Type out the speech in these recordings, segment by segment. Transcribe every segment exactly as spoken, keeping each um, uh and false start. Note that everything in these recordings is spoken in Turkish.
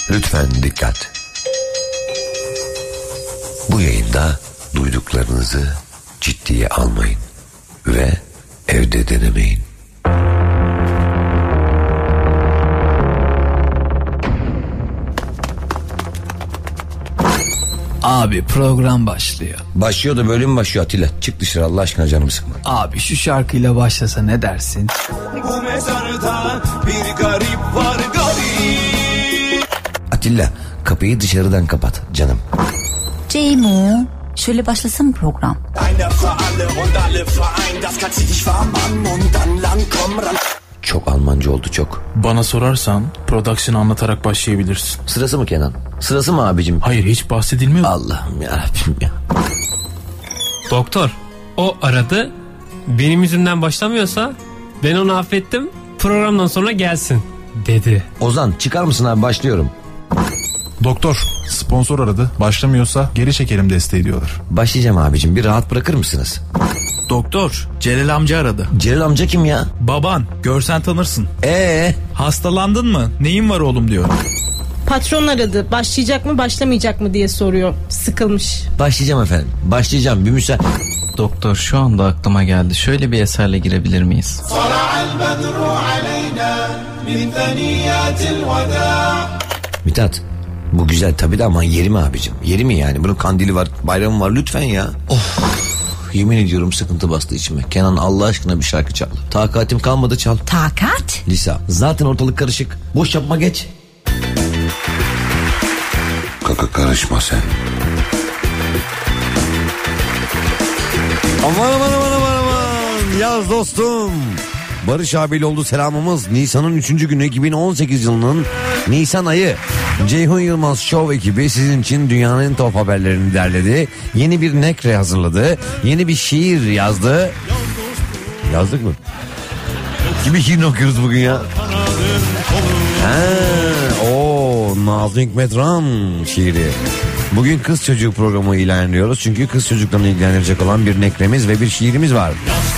Lütfen dikkat. Bu yayında duyduklarınızı ciddiye almayın ve evde denemeyin. Abi program başlıyor. Başlıyor da böyle mi başlıyor Atilla? Çık dışarı Allah aşkına, canımı sıkma. Abi şu şarkıyla başlasa ne dersin? Bu mezarda bir garip var garip. Atilla, kapıyı dışarıdan kapat canım. Ceymo, şöyle başlasın program. Çok Almanca oldu çok. Bana sorarsan production'ı anlatarak başlayabilirsin. Sırası mı Kenan? Sırası mı abicim? Hayır, hiç bahsedilmiyor. Allah'ım yarabbim ya. Doktor, o aradı. Benim yüzümden başlamıyorsa ben onu affettim. Programdan sonra gelsin dedi. Ozan çıkar mısın abi, başlıyorum. Doktor, sponsor aradı. Başlamıyorsa geri çekelim desteği diyorlar. Başlayacağım abicim, bir rahat bırakır mısınız? Doktor, Celal amca aradı. Celal amca kim ya? Baban, görsen tanırsın. Ee, Hastalandın mı? Neyin var oğlum diyor. Patron aradı. Başlayacak mı başlamayacak mı diye soruyor. Sıkılmış. Başlayacağım efendim. Başlayacağım. Bir müsaade. Doktor, şu anda aklıma geldi. Şöyle bir eserle girebilir miyiz? Mithat, bu güzel tabii de ama yeri mi abicim? Yeri mi yani? Bunun kandili var, bayramı var, lütfen ya. Of, yemin ediyorum sıkıntı bastı içime. Kenan Allah aşkına bir şarkı çal. Takatim kalmadı, çal. Takat? Lisa, zaten ortalık karışık. Boş yapma, geç. Kaka karışma sen. Aman aman aman aman aman. Yaz dostum. Barış abiyle oldu selamımız. Nisan'ın üçüncü günü iki bin on sekiz yılının Nisan ayı. Ceyhun Yılmaz Show ekibi sizin için dünyanın en top haberlerini derledi. Yeni bir nekre hazırladı. Yeni bir şiir yazdı. Yazdık mı? Kimi şiirini okuyoruz bugün ya? Ha, o Nazım Hikmet Ram şiiri. Bugün kız çocuğu programı ilan ediyoruz. Çünkü kız çocuklarını ilgilendirecek olan bir nekremiz ve bir şiirimiz var.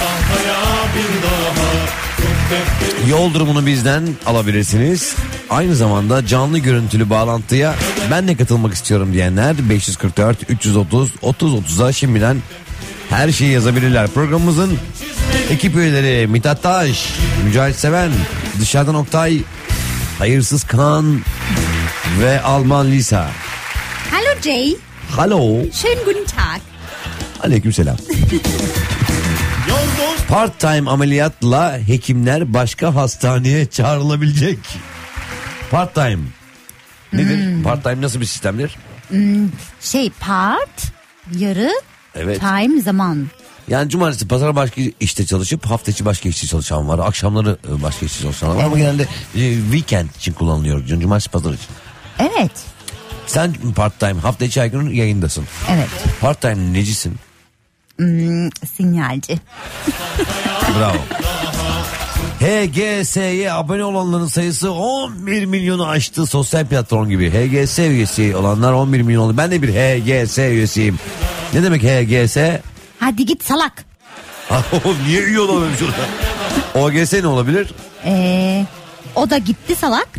Yol durumunu bizden alabilirsiniz. Aynı zamanda canlı görüntülü bağlantıya ben de katılmak istiyorum diyenler beş yüz kırk dört üç yüz otuz otuz otuza şimdiden her şeyi yazabilirler. Programımızın ekip üyeleri Mithat Taş, Mücahit Seven, Dışarıdan Oktay, Hayırsız Kaan ve Alman Lisa. Hallo Jay. Hallo. Schönen guten Tag. Aleykümselam. Part-time ameliyatla hekimler başka hastaneye çağrılabilecek. Part-time. Nedir? Hmm. Part-time nasıl bir sistemdir? Hmm, şey part, yarı, evet. Time, zaman. Yani cumartesi pazar başka işte çalışıp hafta içi başka işte çalışan var. Akşamları başka işte çalışan var. Evet. Ama genelde weekend için kullanılıyor. Cumartesi pazar için. Evet. Sen part-time hafta içi her gün yayındasın. Evet. Part-time necisin? Hmm, sinyalci. Bravo. H G S'ye abone olanların sayısı on bir milyonu aştı, sosyal platform gibi. H G S üyesi olanlar on bir milyon oldu. Ben de bir H G S üyesiyim. Ne demek H G S? Hadi git salak. Niye üye olamamış orada? O G S ne olabilir? Eee o da gitti salak.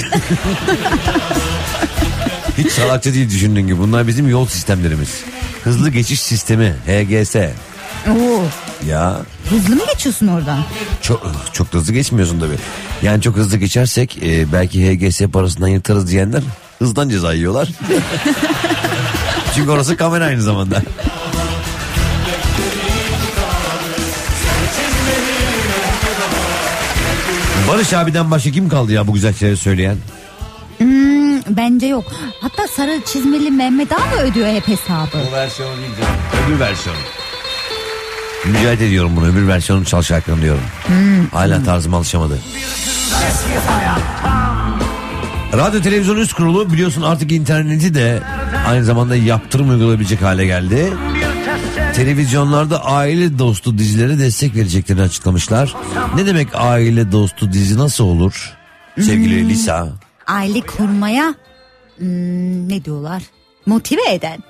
Hiç salakça değil düşündüğün gibi. Bunlar bizim yol sistemlerimiz. Hızlı geçiş sistemi H G S. Oo. Ya. Hızlı mı geçiyorsun oradan? Çok çok hızlı geçmiyorsun tabii. Yani çok hızlı geçersek e, belki H G S parasından yırtarız diyenler hızdan ceza yiyorlar. Çünkü orası kamera aynı zamanda. Barış abiden başka kim kaldı ya bu güzel şeyleri söyleyen? Hmm, bence yok. Hatta sarı çizmeli Mehmet Ağa mı ödüyor hep hesabı? O versiyonu değil canım. Öbür versiyonu. Mücadele ediyorum bunu. Öbür versiyonun çal şarkını diyorum. Hmm. Hala tarzıma alışamadı. Radyo Televizyon Üst Kurulu biliyorsun artık interneti de aynı zamanda yaptırım uygulayabilecek hale geldi. Televizyonlarda aile dostu dizilere destek vereceklerini açıklamışlar. Ne demek aile dostu dizi, nasıl olur sevgili hmm. Lisa? Aile kurmaya hmm, ne diyorlar? Motive eden.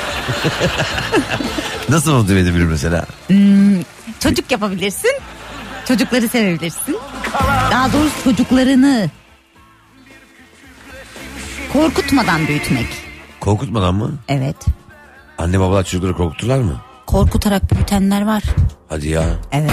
Nasıl motive edebilir mesela? Hmm, çocuk yapabilirsin. Çocukları sevebilirsin. Daha doğrusu çocuklarını Korkutmadan büyütmek. Korkutmadan mı? Evet. Anne babalar çocukları korkuturlar mı? Korkutarak büyütenler var. Hadi ya. Evet.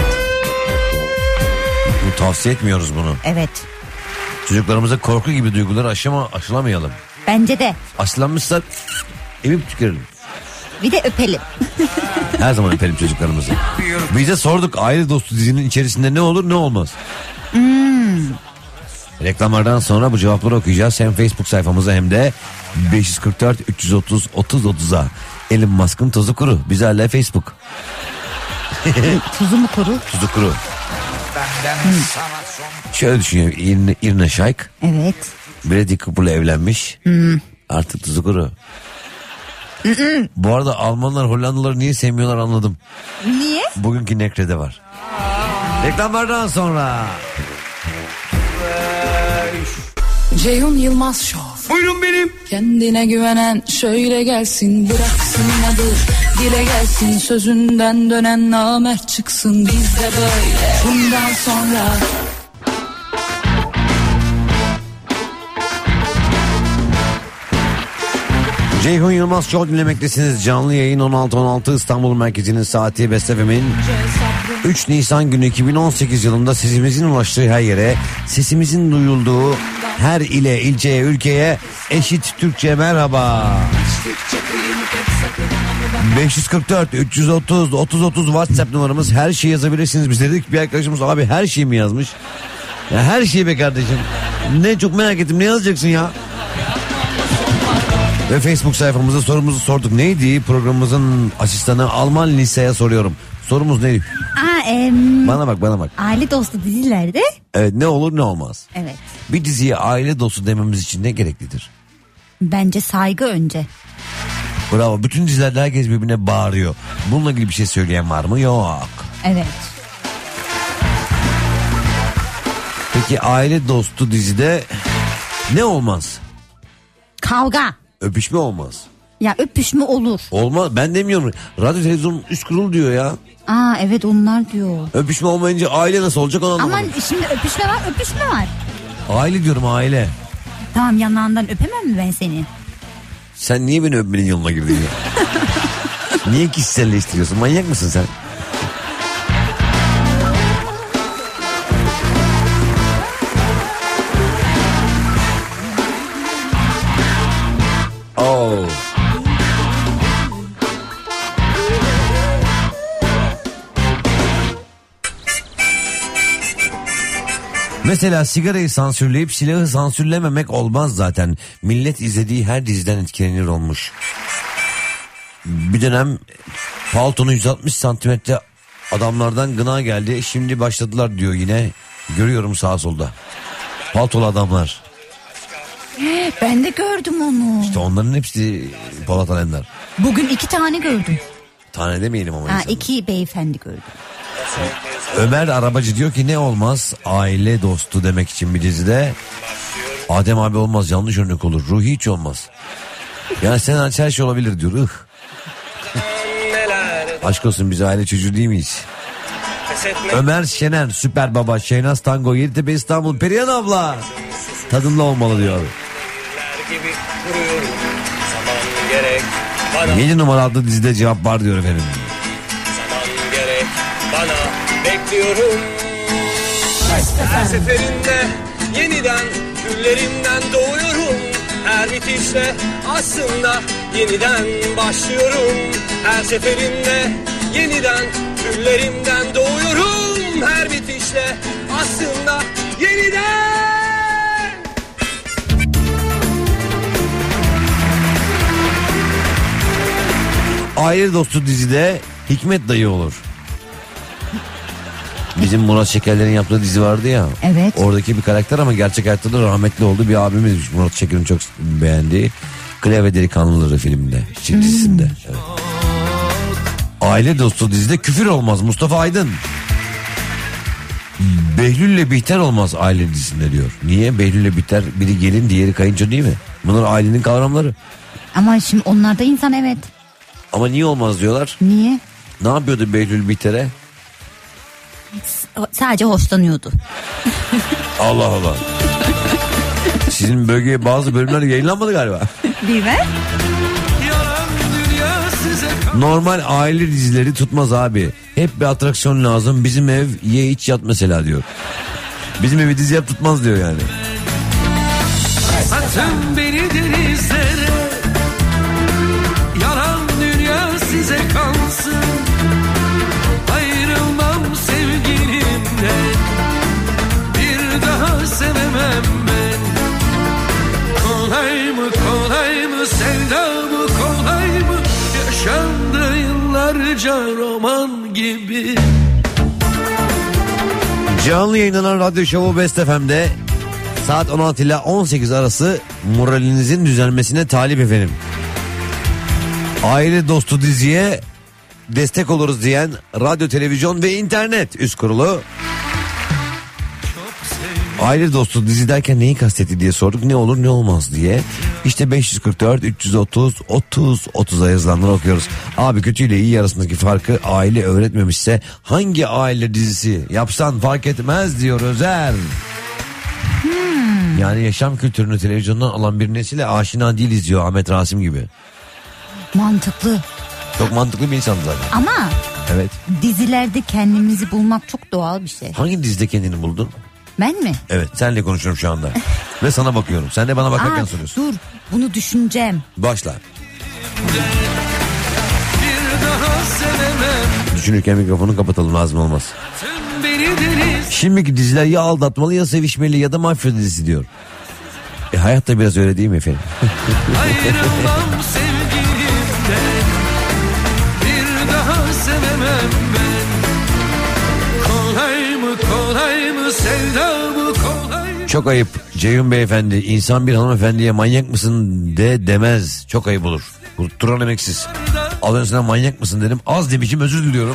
Bu tavsiye etmiyoruz bunu. Evet. Çocuklarımıza korku gibi duyguları aşama, aşılamayalım. Bence de. Aşılanmışsa emip tükerelim. Bir de öpelim. Her zaman öpelim çocuklarımızı. Bize sorduk aile dostu dizinin içerisinde ne olur ne olmaz. Hmm. Reklamlardan sonra bu cevapları okuyacağız. Hem Facebook sayfamıza hem de beş yüz kırk dört üç yüz otuz otuz otuza. Elon Musk'ın tozu kuru. Biz hala Facebook. Tuzu mu kuru? Tuzu kuru. Hmm. Şöyle düşünüyorum. İrne, İrne Şayk. Evet. Bradley Cooper'la evlenmiş. Hmm. Artık tuzu kuru. Bu arada Almanlar Hollandalıları niye sevmiyorlar anladım. Niye? Bugünkü Nekre'de var. Reklamlardan sonra. Ceyhun Yılmaz Show. Buyurun benim. Kendine güvenen şöyle gelsin, bıraksın adı dile gelsin, sözünden dönen namert çıksın, bizde böyle bundan sonra. Ceyhun Yılmaz Show dinlemektesiniz. Canlı yayın on altı on altı İstanbul merkezinin saati Best F M'in üç Nisan günü iki bin on sekiz yılında sesimizin ulaştığı her yere, sesimizin duyulduğu her ile, ilçeye, ülkeye eşit Türkçe merhaba. beş yüz kırk dört üç yüz otuz otuz otuz WhatsApp numaramız, her şeyi yazabilirsiniz. Biz dedik bir arkadaşımız abi her şeyi mi yazmış? Ya her şeyi be kardeşim. Ne çok merak ettim, ne yazacaksın ya? Ve Facebook sayfamızda sorumuzu sorduk. Neydi? Programımızın asistanı Alman Lisa'ya soruyorum. Sorumuz neydi? Aa, em, bana bak bana bak. Aile dostu dizilerde. Evet, ne olur ne olmaz. Evet. Bir diziye aile dostu dememiz için ne gereklidir? Bence saygı önce. Bravo. Bütün dizilerde herkes birbirine bağırıyor. Bununla ilgili bir şey söyleyen var mı? Yok. Evet. Peki aile dostu dizide ne olmaz? Kavga. Öpüşme olmaz. Ya öpüşme olur. Olmaz. Ben demiyorum. Radyo televizyon üst kurulu diyor ya. Aa evet, onlar diyor. Öpüşme olmayınca aile nasıl olacak onu anlamadım. Ama şimdi öpüşme var, öpüşme var. Aile diyorum, aile. Tamam, yanağından öpemem mi ben seni? Sen niye beni öpmenin yoluna girdin ya? Niye kişiselleştiriyorsun? Manyak mısın sen? Oh. Mesela sigarayı sansürleyip silahı sansürlememek olmaz zaten. Millet izlediği her diziden etkilenir olmuş. Bir dönem paltonu yüz altmış santimetre adamlardan gına geldi. Şimdi başladılar diyor yine. Görüyorum sağa solda. Paltolu adamlar. Ben de gördüm onu. İşte onların hepsi Polat Alemdar. Bugün iki tane gördüm. Tane demeyelim ama. Ha, insanlar. iki beyefendi gördüm. Ömer Arabacı diyor ki ne olmaz aile dostu demek için bir dizide. Adem abi olmaz, yanlış örnek olur. Ruhi hiç olmaz. Yani sen her şey olabilir diyor. Ih. Aşk olsun, biz aile çocuğu değil miyiz? Ömer Şener, Süper Baba, Şehnaz Tango, Yeditepe İstanbul, Perihan abla. Tadımlı olmalı diyor. Yedi numara adlı dizide cevap var diyor efendim. Zaman gerek bana, bekliyorum. Her seferinde yeniden güllerimden doğuyorum. Her bitişte aslında yeniden başlıyorum. Her seferinde yeniden güllerimden doğuyorum. Her bitişte aslında yeniden. Aile dostu dizide Hikmet dayı olur. Bizim Murat Şekerler'in yaptığı dizi vardı ya. Evet. Oradaki bir karakter ama gerçek hayatta da rahmetli oldu bir abimizmiş. Murat Şeker'in çok beğendiği Klavye Delikanlıları filminde, hmm. dizisinde. Evet. Aile dostu dizide küfür olmaz Mustafa Aydın. Behlül'le Bihter olmaz aile dizisinde diyor. Niye? Behlül'le Bihter biri gelin diğeri kayınço değil mi? Bunlar ailenin kavramları. Ama şimdi onlar da insan, evet. Ama niye olmaz diyorlar? Niye? Ne yapıyordu Behlül Bihter'e? S- sadece hoşlanıyordu. Allah Allah. Siz Bizim bölgeye bazı bölümler yayınlanmadı galiba. Bilmem. Normal aile dizileri tutmaz abi. Hep bir atraksiyon lazım. Bizim ev ye iç yat mesela diyor. Bizim evi dizi yap tutmaz diyor yani. Atın beni denizlere, yalan dünya size kalsın. Ayrılmam sevgilimden, bir daha sevemem ben. Kolay mı kolay mı sevda mı kolay mı, yaşandı yıllarca roman gibi. Canlı yayınlanan radyo şovu Best F M'de saat on altı ile on sekiz arası moralinizin düzelmesine talip efendim. Aile dostu diziye destek oluruz diyen radyo, televizyon ve internet üst kurulu. Aile dostu dizi derken neyi kastetti diye sorduk. Ne olur ne olmaz diye. İşte beş yüz kırk dört üç yüz otuz otuz otuza yazılanları okuyoruz. Abi kötü ile iyi arasındaki farkı aile öğretmemişse hangi aile dizisi yapsan fark etmez diyor Özer. Hmm. Yani yaşam kültürünü televizyondan alan bir nesile aşina değiliz diyor Ahmet Rasim gibi. Mantıklı. Çok mantıklı bir insan zaten. Ama evet, dizilerde kendimizi bulmak çok doğal bir şey. Hangi dizide kendini buldun? Ben mi? Evet, senle konuşuyorum şu anda. Ve sana bakıyorum. Sen de bana bakarken Aa, soruyorsun. Dur, bunu düşüneceğim. Başla. Düşünürken mikrofonu kapatalım, lazım olmaz. Şimdiki diziler ya aldatmalı ya sevişmeli ya da mafya dizisi diyor. E hayat da biraz öyle değil mi efendim? Ayrılmam sevgilimden, bir daha sevemem ben. Kolay mı kolay mı sevda mı kolay mı? Çok ayıp Ceyhun Beyefendi, insan bir hanımefendiye manyak mısın de demez. Çok ayıp olur. Turan emeksiz. Az önce sana manyak mısın dedim. Az demişim, özür diliyorum.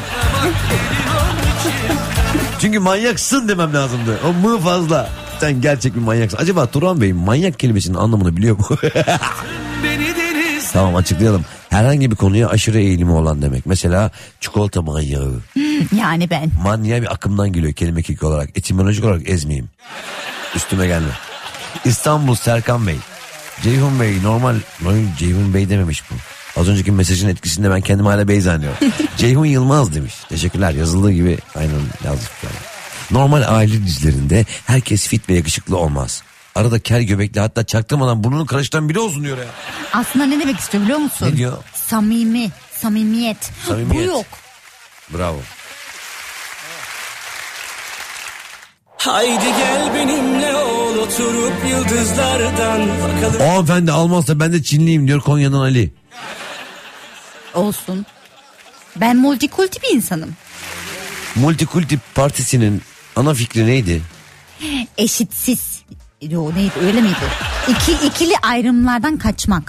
Çünkü manyaksın demem lazımdı. O mı fazla. Sen gerçek bir manyaksın. Acaba Turan Bey manyak kelimesinin anlamını biliyor mu? Tamam, açıklayalım. Herhangi bir konuya aşırı eğilimi olan demek. Mesela çikolata manyağı. Yani ben. Manyağı bir akımdan geliyor kelime keki olarak. Etimolojik olarak ezmeyeyim. Üstüme gelme. İstanbul Serkan Bey. Ceyhun Bey normal. Ceyhun Bey dememiş bu. Az önceki mesajın etkisinde ben kendimi hala Bey zannediyorum. Ceyhun Yılmaz demiş. Teşekkürler, yazıldığı gibi aynen yazdık. Yani. Normal aile dizilerinde herkes fit ve yakışıklı olmaz. Arada kel göbekli, hatta çaktırmadan burnunu karıştıran biri olsun diyor ya. Aslında ne demek istiyor biliyor musun? Ne diyor? Samimi, samimiyet. Samimiyet. Bu yok. Bravo. Haydi gel benimle ol, oturup yıldızlardan bakalım. O hanımefendi almazsa ben de Çinliyim diyor Konya'dan Ali. Olsun. Ben multikulti bir insanım. Multikulti Partisi'nin ana fikri neydi? Eşitsiz. Yo, neydi, öyle miydi? İki, ikili ayrımlardan kaçmak.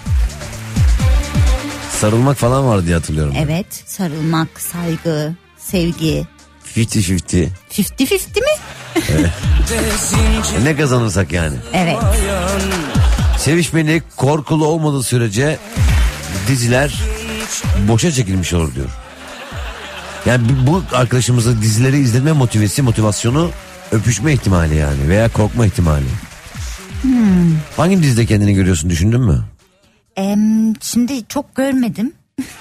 Sarılmak falan var diye hatırlıyorum. Ben. Evet, sarılmak, saygı, sevgi. Fifty fifty. Fifty fifty mi? Evet. Ne kazanırsak yani. Evet. Sevişmeli, korkulu olmadığı sürece diziler boşa çekilmiş olur diyor. Yani bu arkadaşımızın dizileri izleme motivesi, motivasyonu öpüşme ihtimali yani veya korkma ihtimali. Hmm. Hangi dizide kendini görüyorsun, düşündün mü? Ee, şimdi çok görmedim.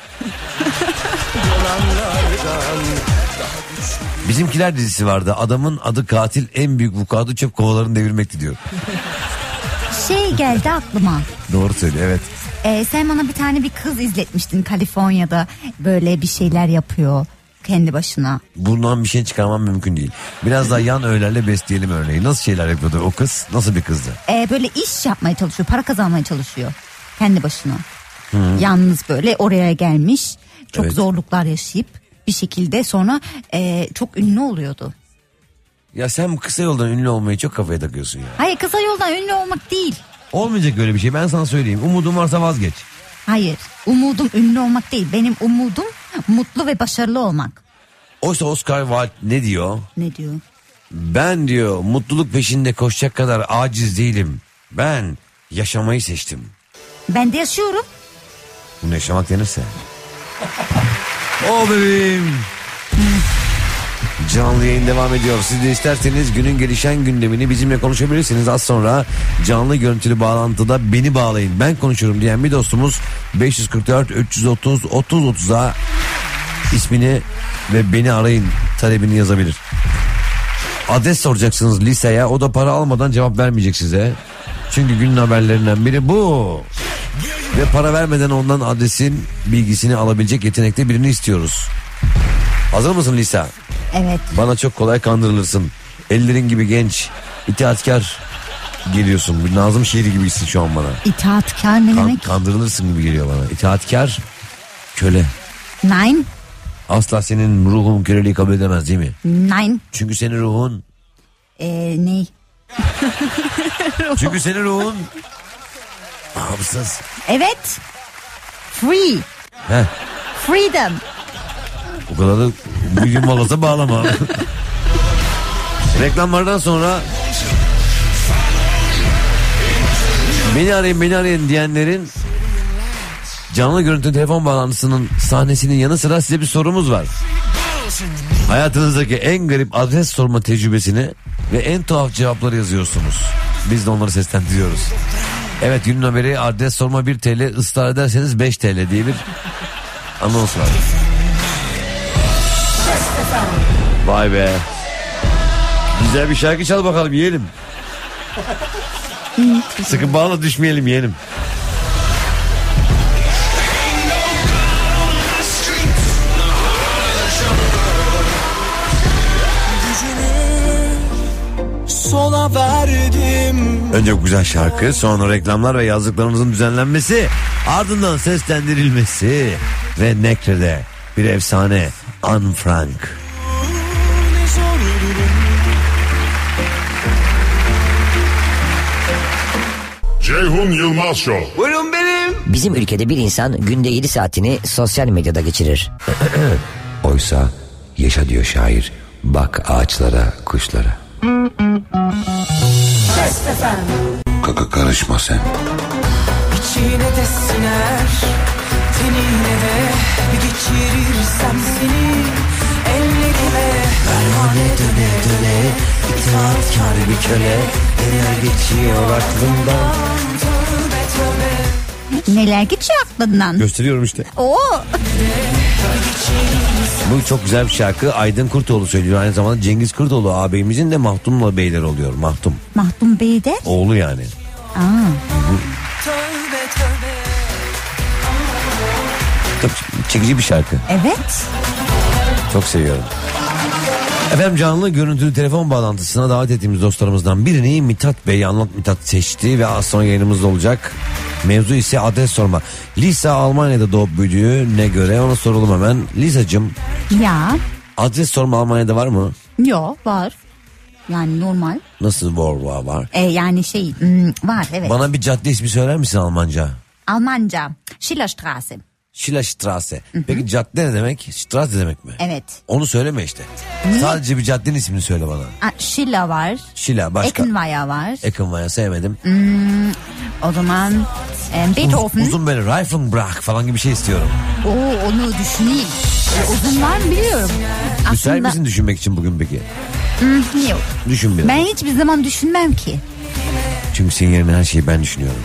Bizimkiler dizisi vardı. Adamın adı katil, en büyük vukuatı çöp kovalarını devirmekti diyor. Şey geldi aklıma. Doğru söylüyor, evet. Ee, sen bana bir tane bir kız izletmiştin Kaliforniya'da, böyle bir şeyler yapıyor kendi başına. Bundan bir şey çıkarmam mümkün değil. Biraz daha yan öğelerle besleyelim örneği. Nasıl şeyler yapıyordu o kız? Nasıl bir kızdı? Ee, böyle iş yapmaya çalışıyor, para kazanmaya çalışıyor kendi başına. Hı. Yalnız böyle oraya gelmiş, çok Evet. zorluklar yaşayıp bir şekilde sonra e, çok ünlü oluyordu. Ya sen kısa yoldan ünlü olmayı çok kafaya takıyorsun ya. Hayır, kısa yoldan ünlü olmak değil. Olmayacak öyle bir şey, ben sana söyleyeyim. Umudun varsa vazgeç. Hayır, umudum ünlü olmak değil. Benim umudum mutlu ve başarılı olmak. Oysa Oscar Wilde ne diyor? Ne diyor? Ben diyor mutluluk peşinde koşacak kadar aciz değilim. Ben yaşamayı seçtim. Ben de yaşıyorum. Bunu yaşamak denirse. O bebeğim. Canlı yayın devam ediyor. Siz de isterseniz günün gelişen gündemini bizimle konuşabilirsiniz. Az sonra canlı görüntülü bağlantıda beni bağlayın, ben konuşurum diyen bir dostumuz beş yüz kırk dört üç yüz otuz otuz otuza ismini ve beni arayın talebini yazabilir. Adres soracaksınız liseye, o da para almadan cevap vermeyecek size. Çünkü günün haberlerinden biri bu. Ve para vermeden ondan adresin bilgisini alabilecek yetenekte birini istiyoruz. Hazır mısın Lisa? Evet. Bana çok kolay kandırılırsın. Ellerin gibi genç, itaatkar geliyorsun. Bir Nazım şiiri gibisin şu an bana. İtaatkar ne Kan- demek? Kandırılırsın gibi geliyor bana. İtaatkar, köle. Nein. Asla senin ruhun köleliği kabul edemez değil mi? Nein. Çünkü senin ruhun... Ee, ne? Çünkü senin ruhun... Hapsız. Evet. Free. Heh. Freedom. O kadar da bugün malasa bağlama. Reklamlardan sonra beni arayın beni arayın diyenlerin canlı görüntü telefon bağlantısının sahnesinin yanı sıra size bir sorumuz var. Hayatınızdaki en garip adres sorma tecrübesini ve en tuhaf cevapları yazıyorsunuz. Biz de onları seslendiriyoruz. Evet, günün haberi adres sorma bir TL, ısrar ederseniz beş TL diye bir anons var. Vay be. Güzel bir şarkı çal bakalım yiyelim. Sıkı bağla düşmeyelim yeğenim. Sola verdim. Önce bu güzel şarkı, sonra reklamlar ve yazdıklarınızın düzenlenmesi, ardından seslendirilmesi ve Nekre'de bir efsane Anne Frank. Ceyhun Yılmaz Show. Buyurun benim. Bizim ülkede bir insan günde yedi saatini sosyal medyada geçirir. Oysa yaşa diyor şair. Bak ağaçlara, kuşlara. Kaka karışma sen. İçine de siner, tenine de bir geçirirsem seni ellerime. Pervane döne döne, itaatkar bir köle, neler geçiyor aklımdan. Tövbe tövbe. Neler geçiyor aklından? Gösteriyorum işte. Oo. Bu çok güzel bir şarkı. Aydın Kurtoğlu söylüyor. Aynı zamanda Cengiz Kurtoğlu ağabeyimizin de Mahtum'la beyler oluyor. Mahtum. Mahtum Bey de? Oğlu yani. Aa. Çok çekici bir şarkı. Evet. Çok seviyorum. Efendim, canlı görüntülü telefon bağlantısına davet ettiğimiz dostlarımızdan birini Mithat Bey, Anlat Mithat seçti ve az sonra yayınımızda olacak. Mevzu ise adres sorma. Lisa Almanya'da doğup büyüdüğüne göre ona soralım hemen. Lisa'cığım. Ya. Adres sorma Almanya'da var mı? Yok, var. Yani normal. Nasıl var var var? E, yani şey hmm, var evet. Bana bir cadde ismi söyler misin Almanca? Almanca. Schillerstraße. Schillerstraße. Peki cadde ne demek? Straße demek mi? Evet. Onu söyleme işte. Niye? Sadece bir caddenin ismini söyle bana. A, Schiller var. Schiller başka. Eckenweier var. Eckenweier sevmedim. Hmm, o zaman e, Beethoven. Uz, uzun böyle Reifenbrach falan gibi bir şey istiyorum. Oo, onu düşüneyim. E, uzun var mı biliyorum. Müsait Aslında... misin düşünmek için bugün peki? Hmm, yok. Düşün biraz. Ben hiçbir zaman düşünmem ki. Çünkü senin yerine her şeyi ben düşünüyorum.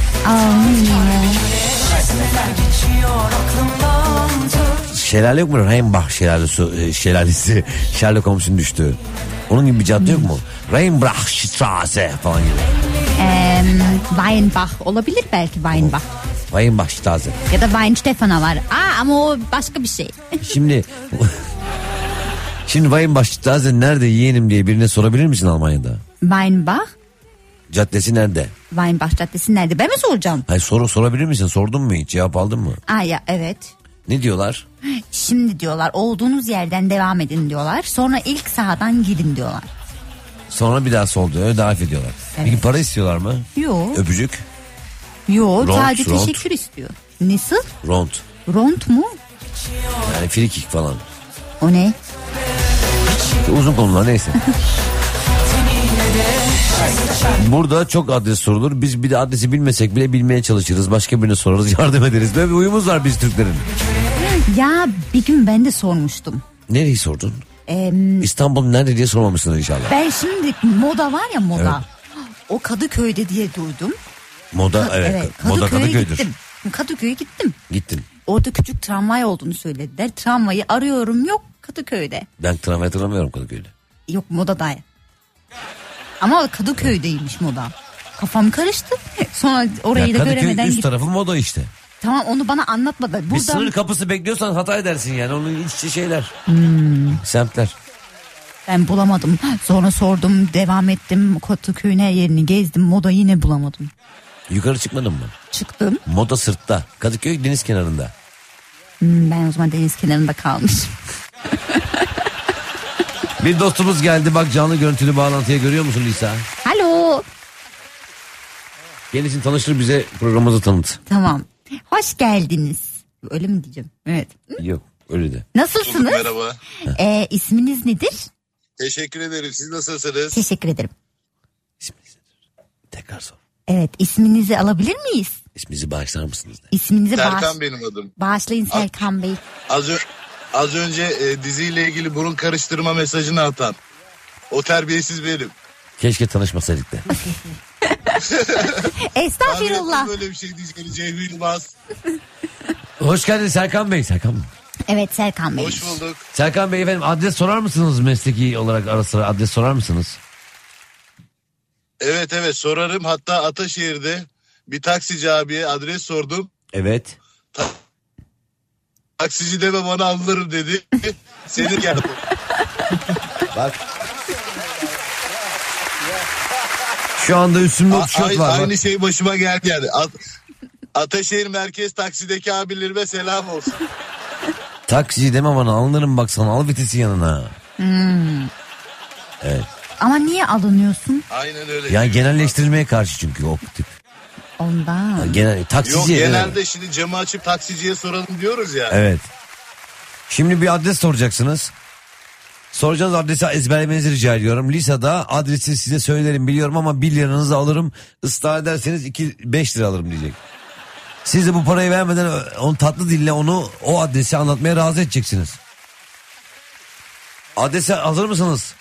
Şelale yok mu? Rheinbach şelalesi, şelalesi Sherlock Holmes'un düştüğü. Onun gibi bir cadde yok mu? Rheinbachstraße falan gibi. Ee, Weinbach olabilir belki Weinbach. Weinbachstraße. Ya da Weinstefana var. Aa, ama o başka bir şey. Şimdi Şimdi Weinbachstraße nerede yeğenim diye birine sorabilir misin Almanya'da? Weinbach? Caddesi nerede? Weinbach Caddesi nerede? Ben mi soracağım? Hayır, soru sorabilir misin? Sordun mu hiç? Cevap aldın mı? Aa, ya evet. Ne diyorlar? Şimdi diyorlar olduğunuz yerden devam edin diyorlar. Sonra ilk sahadan gidin diyorlar. Sonra bir daha sol diyor, davet ediyorlar. Evet. Peki para istiyorlar mı? Yok. Öpücük? Yok, Ront, sadece ront. teşekkür istiyor. Nasıl? Ront. Ront mu? Yani free kick falan. O ne? Uzun konular, neyse. Burada çok adres sorulur. Biz bir de adresi bilmesek bile bilmeye çalışırız. Başka birine sorarız, yardım ederiz. Böyle bir huyumuz var biz Türklerin. Ya bir gün ben de sormuştum. Nereyi sordun? Ee, İstanbul nerede diye sormamışsınız inşallah. Ben şimdi moda var ya moda. Evet. O Kadıköy'de diye duydum. Moda Ka- evet. evet Moda Kadıköy'e Kadıköy'dür. gittim. Kadıköy'e gittim. Gittin. Orada küçük tramvay olduğunu söylediler. Tramvayı arıyorum, yok Kadıköy'de. Ben tramvay hatırlamıyorum Kadıköy'de. Yok modada. Ama Kadıköy'deymiş moda. Kafam karıştı. Sonra orayı ya da Kadıköy göremeden üst gittim. tarafı moda işte. Tamam, onu bana anlatmadı. Buradan... Bir sınır kapısı bekliyorsan hata edersin yani. Onun iç içe şeyler. Hmm. Semtler. Ben bulamadım. Sonra sordum, devam ettim. Kadıköy'ün her yerini gezdim. Moda yine bulamadım. Yukarı çıkmadın mı? Çıktım. Moda sırtta. Kadıköy deniz kenarında. Hmm, ben o zaman deniz kenarında kalmışım. Bir dostumuz geldi, bak canlı görüntülü bağlantıya, görüyor musun Lisa? Alo. Gelirsin, tanıştır bize, programımızı tanıt. Tamam. Hoş geldiniz. Öyle mi diyeceğim? Evet. Yok öyle de. Nasılsınız? Merhaba. Ee, isminiz nedir? Teşekkür ederim. Siz nasılsınız? Teşekkür ederim. İsminiz nedir? Tekrar sor. Evet, isminizi alabilir miyiz? İsminizi bağışlar mısınız? De? İsminizi Serkan bağış... benim adım. Bağışlayın Serkan Bey. Az, ö- az önce e, diziyle ilgili burun karıştırma mesajını atan o terbiyesiz benim. Keşke tanışmasaydık da. Estağfurullah. Böyle bir şey diyeceğini Ceyhun Yılmaz. Hoş geldin Serkan Bey. Serkan mı? Evet Serkan Bey. Hoş bulduk. Serkan Bey efendim, adres sorar mısınız, mesleki olarak ara sıra adres sorar mısınız? Evet evet sorarım. Hatta Ataşehir'de bir taksici abiye adres sordum. Evet. Ta- taksici deme bana alırım dedi. Seni geldi. Bak. Şu anda üstümde A- tişört aynı, var. aynı bak. şey başıma geldi yani. At- Ataşehir merkez taksideki abilerime selam olsun. Taksici deme bana, alınırım bak sana, al vitesi yanına. Hmm. Evet. Ama niye alınıyorsun? Aynen öyle. Yani genelleştirilmeye karşı çünkü o tip. Ondan. Yani genel, taksici. Yok genelde şimdi camı açıp taksiciye soralım diyoruz ya. Evet. Şimdi bir adres soracaksınız. Soracağınız adresi ezberlemenizi rica ediyorum. Lisa'da adresi size söylerim biliyorum ama bir liranızı alırım. Israr ederseniz iki beş lira alırım diyecek. Siz de bu parayı vermeden onu tatlı dille onu o adresi anlatmaya razı edeceksiniz. Adrese hazır mısınız?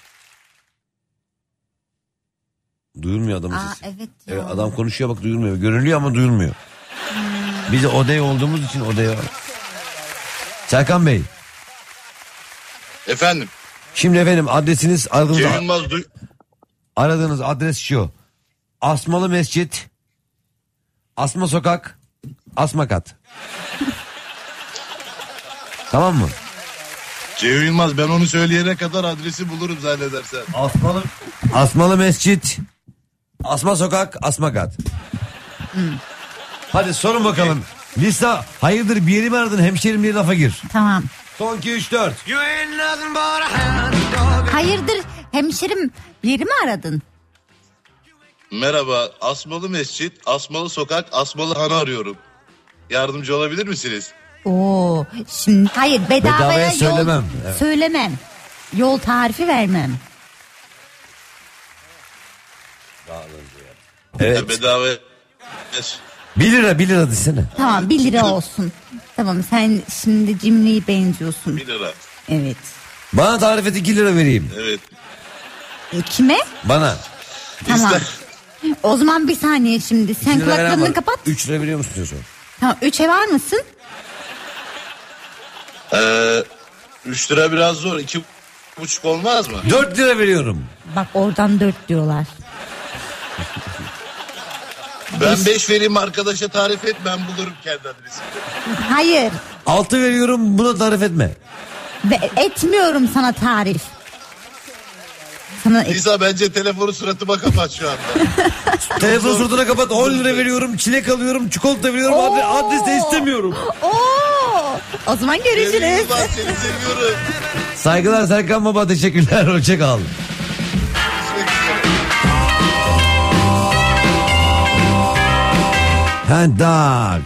Duyulmuyor adamın Aa, sesi. evet, evet, adam konuşuyor bak, duyulmuyor. Görünüyor ama duyulmuyor. Hmm. Biz de odaya olduğumuz için odaya. Serkan Bey. Efendim. Şimdi efendim adresiniz aradığınız, Yılmaz duy- aradığınız adres şu. Asmalı Mescit, Asma Sokak, Asma Kat. Tamam mı? Ceyhun Yılmaz, ben onu söyleyene kadar adresi bulurum zannedersen. Asmalı Asmalı Mescit, Asma Sokak, Asma Kat. Hmm. Hadi sorun bakalım. Lisa, hayırdır bir yeri mi aradın, hemşerim diye lafa gir. Tamam. Son iki üç dört. Hayırdır hemşerim, bir yeri mi aradın? Merhaba, Asmalı Mescit, Asmalı Sokak, Asmalı Han'ı arıyorum. Yardımcı olabilir misiniz? Oo, şimdi hayır, bedavaya, Bedavaya yol söylemem. Evet. söylemem. Yol tarifi vermem. Evet. Bedava. bir lira bir lira desene. Tamam, bir lira olsun. Tamam, sen şimdi cimriye benziyorsun. Bir lira. Evet. Bana tarif et, iki lira vereyim. Evet. E, kime? Bana. Tamam. O zaman bir saniye şimdi. Sen İki lira veren kulaklarını var. kapat. Üç lira veriyor musun diyorsun? Tamam, üçe var mısın? Ee, üç lira biraz zor. iki buçuk olmaz mı? Dört lira veriyorum. Bak oradan dört diyorlar. Ben beş vereyim, arkadaşa tarif et, ben bulurum kendi adresimi. Hayır. Altı veriyorum, buna tarif etme. Ve etmiyorum sana tarif. Sana et- Lisa, bence telefonu suratıma kapat şu anda. Telefon suratına kapat, on lira veriyorum, çilek alıyorum, çikolata veriyorum, adres, adres de istemiyorum. Oo! O zaman görüşürüz. Ben seni seviyorum. Saygılar Serkan Baba, teşekkürler, hoşça kal. Hand dog.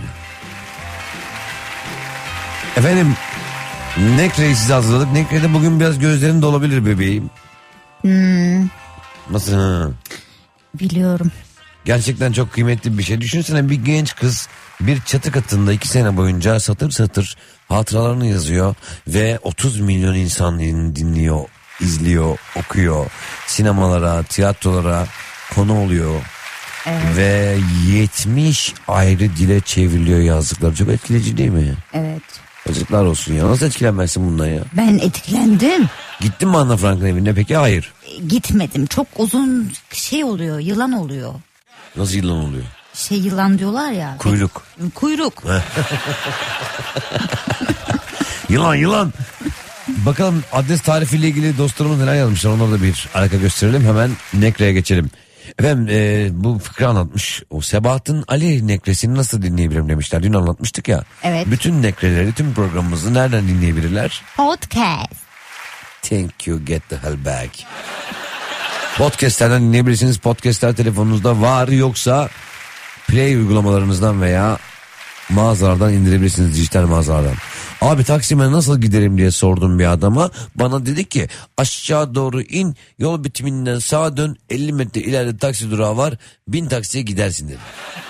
Efendim, Nekre'yi size hazırladık. Nekre'de bugün biraz gözlerin dolabilir bebeğim. Hmm, Nasıl? biliyorum. Gerçekten çok kıymetli bir şey. Düşünsene, bir genç kız bir çatı katında iki sene boyunca satır satır hatıralarını yazıyor ve otuz milyon insan dinliyor izliyor, okuyor. Sinemalara, tiyatrolara konu oluyor. Evet. Ve yetmiş ayrı dile çevriliyor yazdıkları. Çok etkileyici değil mi? Evet. Yazıklar olsun ya. Nasıl etkilenmezsin bundan ya? Ben etkilendim. Gittin mi Anna Frank'ın evine peki? Hayır. Gitmedim. Çok uzun şey oluyor. Yılan oluyor. Nasıl yılan oluyor? Şey yılan diyorlar ya. Kuyruk. Kuyruk. Yılan yılan. Bakalım adres tarifiyle ilgili dostlarımız neler yazmışlar. Onlara da bir alaka gösterelim. Hemen Nekre'ye geçelim. Efendim e, bu fıkra anlatmış. O Sebahattin Ali nekresini nasıl dinleyebilirim demişler. Dün anlatmıştık ya. Evet. Bütün nekreleri, tüm programımızı nereden dinleyebilirler? Podcast. Thank you, get the hell back. Podcastlerden dinleyebilirsiniz. Podcastler telefonunuzda var, yoksa Play uygulamalarınızdan veya mağazalardan indirebilirsiniz, dijital mağazalardan. Abi Taksim'e nasıl giderim diye sordum bir adama. Bana dedi ki aşağı doğru in, yol bitiminden sağa dön, elli metre ileride taksi durağı var, bin taksiye gidersin dedi.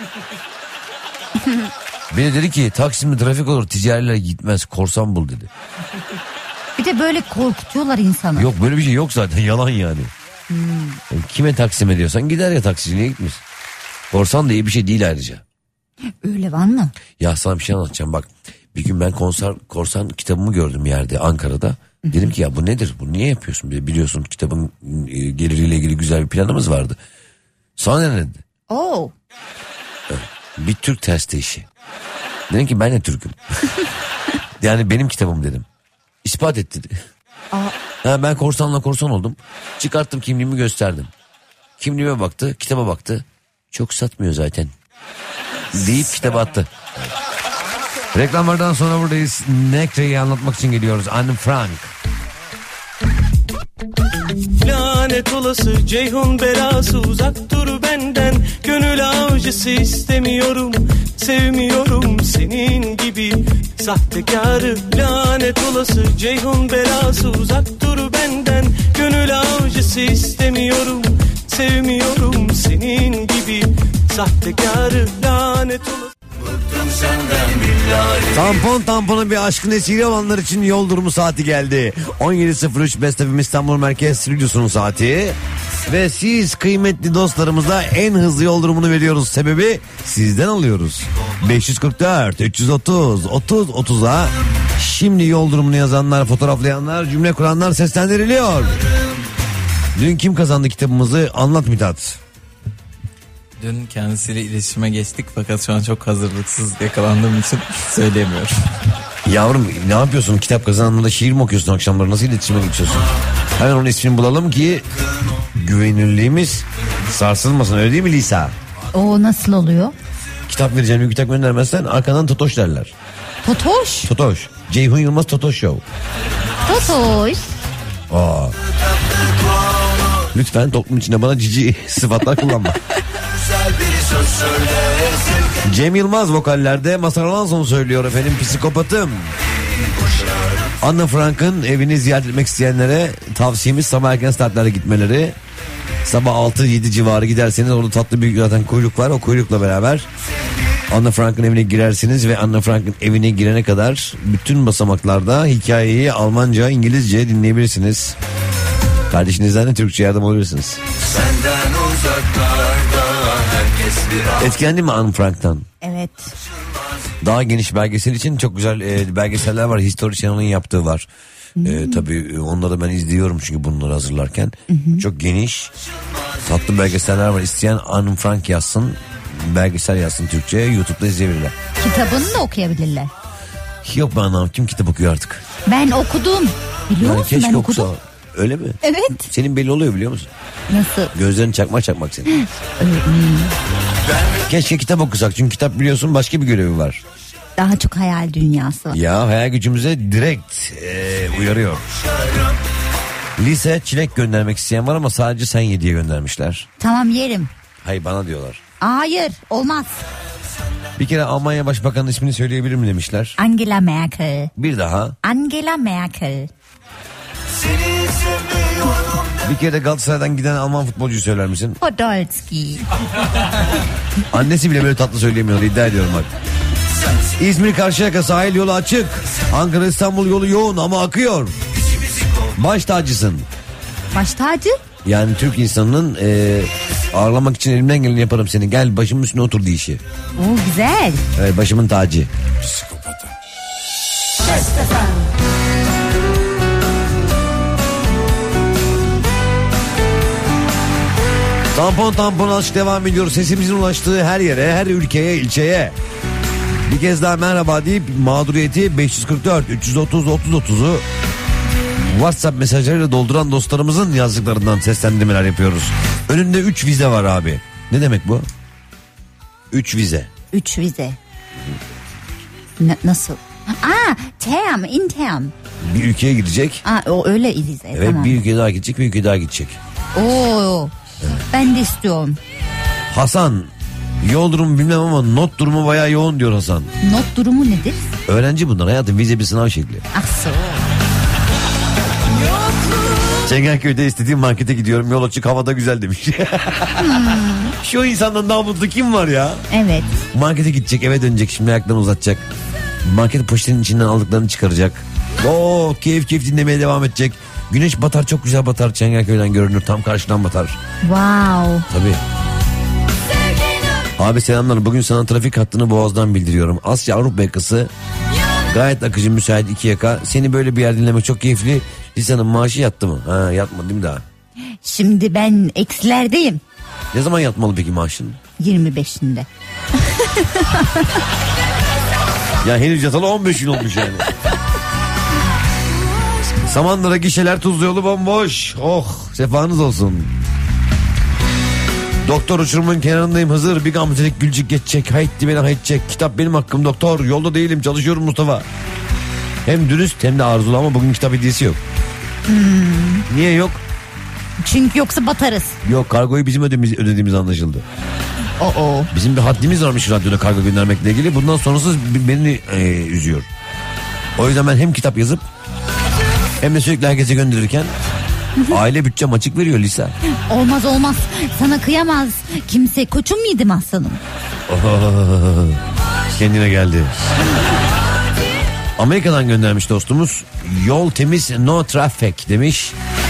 Beni dedi ki Taksim'de trafik olur, ticariler gitmez, korsan bul dedi. Bir de böyle korkutuyorlar insanı. Yok böyle bir şey yok zaten, yalan yani. Hmm. Yani kime Taksim'e diyorsan gider ya, taksiciliğe gitmiş. Korsan da iyi bir şey değil ayrıca. Öyle var mı? Ya sana bir şey anlatacağım bak. Bir gün ben konser, korsan kitabımı gördüm yerde Ankara'da. Hı-hı. Dedim ki ya bu nedir? Bu niye yapıyorsun? Biliyorsun kitabın e, geliriyle ilgili güzel bir planımız vardı. Sonra ne dedi? Oo. Bir Türk testi işi. Dedim ki ben de Türk'üm. Yani benim kitabım dedim. İspat et dedi. Ha, ben korsanla korsan oldum. Çıkarttım kimliğimi, gösterdim. Kimliğime baktı, kitaba baktı. Çok satmıyor zaten deyip kitabı attı. Reklamlardan sonra buradayız. Nekre'yi anlatmak için geliyoruz. Anne Frank. Lanet olası Ceyhun belası, uzak dur benden. Gönül avcısı istemiyorum, sevmiyorum senin gibi sahtekarı. Lanet olası Ceyhun belası, uzak dur benden. Gönül avcısı istemiyorum, sevmiyorum senin gibi sahtekarı. Lanet olası. Tampon tampona bir aşkın esiri olanlar için yol durumu saati geldi. on yedi sıfır üç Best F M İstanbul Merkez Stüdyosu'nun saati. Ve siz kıymetli dostlarımıza en hızlı yol durumunu veriyoruz. Sebebi sizden alıyoruz. beş yüz kırk dört üç yüz otuz otuz otuza şimdi yol durumunu yazanlar, fotoğraflayanlar, cümle kuranlar seslendiriliyor. Dün kim kazandı kitabımızı? Anlat Mithat. Dün kendisiyle iletişime geçtik fakat şu an çok hazırlıksız yakalandığım için söyleyemiyorum. Yavrum ne yapıyorsun? Kitap kazananında şiir mi okuyorsun akşamları? Nasıl iletişime geçiyorsun? Hemen onun ismini bulalım ki güvenilirliğimiz sarsılmasın, öyle değil mi Lisa? O nasıl oluyor? Kitap vereceğim, bir kitap göndermezsen arkadan Totoş derler. Totoş? Totoş. Ceyhun Yılmaz Totoş Show. Totoş. Aa. Lütfen toplum içinde bana cici sıfatlar kullanma. Cem Yılmaz vokallerde, Mazhar Alanson söylüyor efendim, psikopatım. Anna Frank'ın evini ziyaret etmek isteyenlere tavsiyemiz sabah erken saatlerde gitmeleri. Sabah altı yedi civarı giderseniz orada tatlı bir zaten kuyruk var, o kuyrukla beraber Anna Frank'ın evine girersiniz ve Anna Frank'ın evine girene kadar bütün basamaklarda hikayeyi Almanca, İngilizce dinleyebilirsiniz. Kardeşinizden de Türkçe yardım alabilirsiniz. Senden uzaklarda herkes bir... Etkilendin mi Anne Frank'tan? Evet. Daha geniş belgesel için çok güzel e, belgeseller var. History Channel'ın yaptığı var. Hmm. E, tabii onları ben izliyorum çünkü bunları hazırlarken. Hmm. Çok geniş, tatlı belgeseller var. İsteyen Anne Frank yazsın, belgesel yazsın Türkçe. YouTube'da izleyebilirler. Kitabını da okuyabilirler. Yok be anam, kim kitap okuyor artık? Ben okudum. Biliyor yani musun? Ben okudum. Okusa, öyle mi? Evet. Senin belli oluyor biliyor musun? Nasıl? Gözlerin çakmak çakmak senin. Keşke kitap okusak, çünkü kitap biliyorsun başka bir görevi var. Daha çok hayal dünyası. Ya hayal gücümüze direkt e, uyarıyor. Lise çilek göndermek isteyen var ama sadece sen ye diye göndermişler. Tamam yerim. Hayır bana diyorlar. Hayır olmaz. Bir kere Almanya Başbakanı'nın ismini söyleyebilir mi demişler. Angela Merkel. Bir daha. Angela Merkel. Bir kere de Galatasaray'dan giden Alman futbolcuyu söyler misin? Podolski. Annesi bile böyle tatlı söyleyemiyor, iddia ediyorum bak. İzmir Karşıyaka sahil yolu açık. Ankara İstanbul yolu yoğun ama akıyor. Baş tacısın. Baş tacı? Yani Türk insanının e, ağırlamak için elimden geleni yaparım seni. Gel başımın üstüne otur diyişi. Oo güzel. Evet, başımın tacı. Tampon tampon aşk devam ediyor. Sesimizin ulaştığı her yere, her ülkeye, ilçeye. Bir kez daha merhaba deyip mağduriyeti beş yüz kırk dört üç yüz otuz otuz otuzu WhatsApp mesajlarıyla dolduran dostlarımızın yazdıklarından seslendirmeler yapıyoruz. Önünde üç vize var abi. Ne demek bu? üç vize. üç vize. N- nasıl? Aa, term, in term. Bir ülkeye gidecek. Aa, o öyle vize. Evet, tamam. bir ülkeye daha gidecek, bir ülkeye daha gidecek. Oo. Evet. Ben de istiyorum. Hasan, yol durumu bilmem ama not durumu bayağı yoğun diyor Hasan. Not durumu nedir? Öğrenci bunlar hayatım, vize bir sınav şekli. Ah so. Çengelköy'de istediğim markete gidiyorum, yol açık, havada güzel demiş. hmm. Şu insandan daha mutlu kim var ya? Evet. Markete gidecek, eve dönecek, şimdi ayaklarını uzatacak. Market poşetinin içinden aldıklarını çıkaracak. Oo, keyif keyif dinlemeye devam edecek. Güneş batar, çok güzel batar, Çengelköy'den görünür, tam karşıdan batar. Wow. Tabii. Abi selamlar, bugün sana trafik hattını Boğaz'dan bildiriyorum. Asya Avrupa yakası gayet akıcı, müsait, iki yaka. Seni böyle bir yer dinlemek çok keyifli. Lisanın maaşı yattı mı? Ha, yatmadı değil mi daha? Şimdi ben eksilerdeyim. Ne zaman yatmalı peki maaşın? yirmi beşinde. Ya henüz yatalı on beş gün olmuş yani. Samandıra gişeler tuzlu yolu bomboş. Oh, sefanız olsun. Doktor uçurumun kenarındayım, Hızır. Bir gamzelik gülcük geçecek. Haytti beni haytecek. Kitap benim hakkım doktor. Yolda değilim, çalışıyorum Mustafa. Hem dürüst hem de arzulu ama bugün kitap hediyesi yok. Hmm. Niye yok? Çünkü yoksa batarız. Yok, kargoyu bizim ödediğimiz, ödediğimiz anlaşıldı. Oo. Bizim bir haddimiz varmış radyoda kargo göndermekle ilgili. Bundan sonrası beni e, üzüyor. O yüzden ben hem kitap yazıp hem de sürekli herkese gönderirken aile bütçem açık veriyor Lisa. Olmaz olmaz. Sana kıyamaz kimse. Koçum muydım aslanım? Oh, kendine geldi. Amerika'dan göndermiş dostumuz. Yol temiz, no traffic demiş.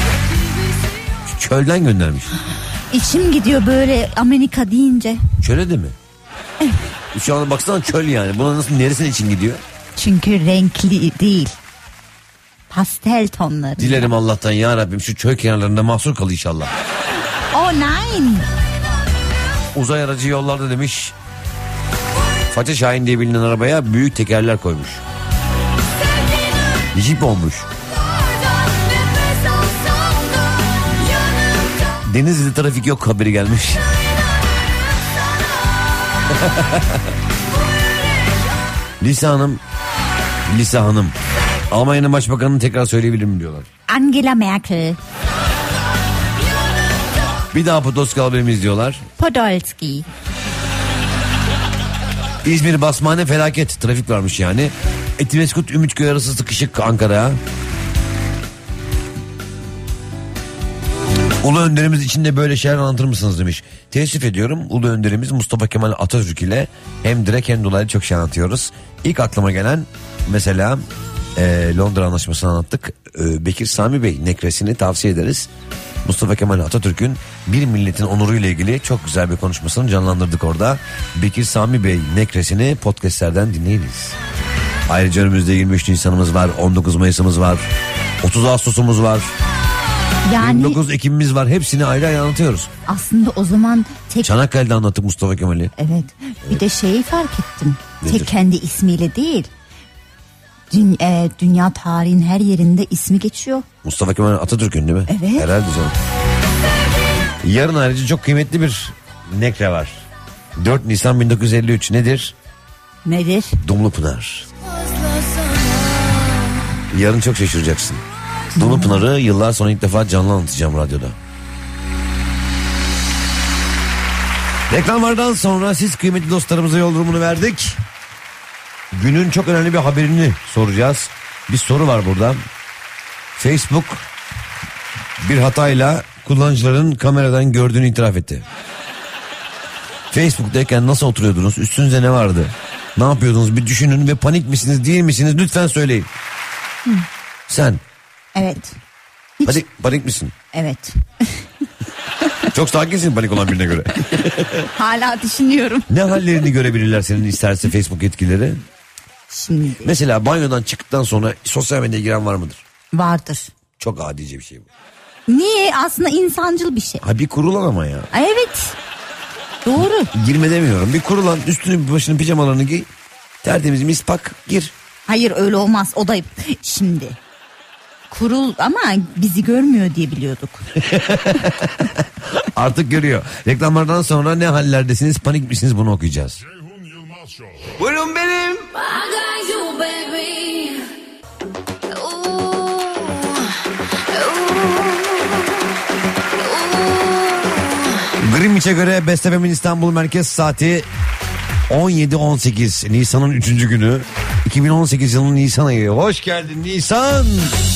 Çölden göndermiş. İçim gidiyor böyle Amerika deyince. Çöle de mi? Şu an baksana çöl yani. Buna nasıl, neresine için gidiyor? Çünkü renkli değil. Pastel tonları. Dilerim Allah'tan ya Rabbim şu çöl kenarlarında mahsur kal inşallah. Oh nine. Uzay aracı yollarda demiş. Faça Şahin diye bilinen arabaya büyük tekerler koymuş. Jeep olmuş. Denizli'de trafik yok haberi gelmiş. Lisa Hanım, Lisa Hanım, Almanya'nın başbakanını tekrar söyleyebilirim diyorlar. Angela Merkel. Bir daha Podolski haberimiz diyorlar. Podolski. İzmir Basmane felaket, trafik varmış yani. Etimeskut Ümitköy arası sıkışık Ankara'ya. Ulu önderimiz için de böyle şeyler anlatır mısınız demiş. Teessüf ediyorum, Ulu önderimiz Mustafa Kemal Atatürk ile hem direkt hem dolaylı çok şey anlatıyoruz. İlk aklıma gelen mesela e, Londra Anlaşması'nı anlattık. E, Bekir Sami Bey nekresini tavsiye ederiz. Mustafa Kemal Atatürk'ün bir milletin onuruyla ilgili çok güzel bir konuşmasını canlandırdık orada. Bekir Sami Bey nekresini podcastlerden dinleyiniz. Ayrıca önümüzde yirmi üç Nisan'ımız var, on dokuz Mayıs'ımız var, otuz Ağustos'umuz var. Yani yirmi dokuz Ekim'imiz var, hepsini ayrı ayrı anlatıyoruz. Aslında o zaman tek... Çanakkale'de anlattık Mustafa Kemal'i. Evet, bir evet. de şeyi fark ettim. Nedir? Tek kendi ismiyle değil. Dün, e, dünya tarihin her yerinde ismi geçiyor. Mustafa Kemal Atatürk'ün değil mi? Evet. Herhalde canım. Yarın ayrıca çok kıymetli bir nekre var. dört Nisan bin dokuz yüz elli üç nedir? Nedir? Dumlupınar. Yarın çok şaşıracaksın. Dumlupınar'ı yıllar sonra ilk defa canlı anlatacağım radyoda. Reklamlardan sonra siz kıymetli dostlarımıza yol durumunu verdik. Günün çok önemli bir haberini soracağız. Bir soru var burada. Facebook bir hatayla kullanıcıların kameradan gördüğünü itiraf etti. Facebook'tayken nasıl oturuyordunuz? Üstünüzde ne vardı? Ne yapıyordunuz? Bir düşünün ve panik misiniz değil misiniz? Lütfen söyleyin. Hı. Sen. Evet. Hiç... Panik, panik misin? Evet. Çok sakinsin panik olan birine göre. Hala düşünüyorum. Ne hallerini görebilirler senin isterse Facebook etkileri? Şimdi. Mesela banyodan çıktıktan sonra sosyal medyaya giren var mıdır? Vardır. Çok adice bir şey bu. Niye? Aslında insancıl bir şey. Ha bir kurulan ama ya. Evet. Doğru. Girme demiyorum. Bir kurulan üstünü başını pijamalarını giy. Tertemiz mispak gir. Hayır öyle olmaz. O da şimdi. Kurul ama bizi görmüyor diye biliyorduk. Artık görüyor. Reklamlardan sonra ne hallerdesiniz, panik misiniz, bunu okuyacağız. Buyurun benim. Greenwich'e göre Best Efem'in İstanbul Merkez Saati on yedi on sekiz. Nisan'ın üçüncü günü. iki bin on sekiz yılının Nisan ayı. Hoş geldin Nisan.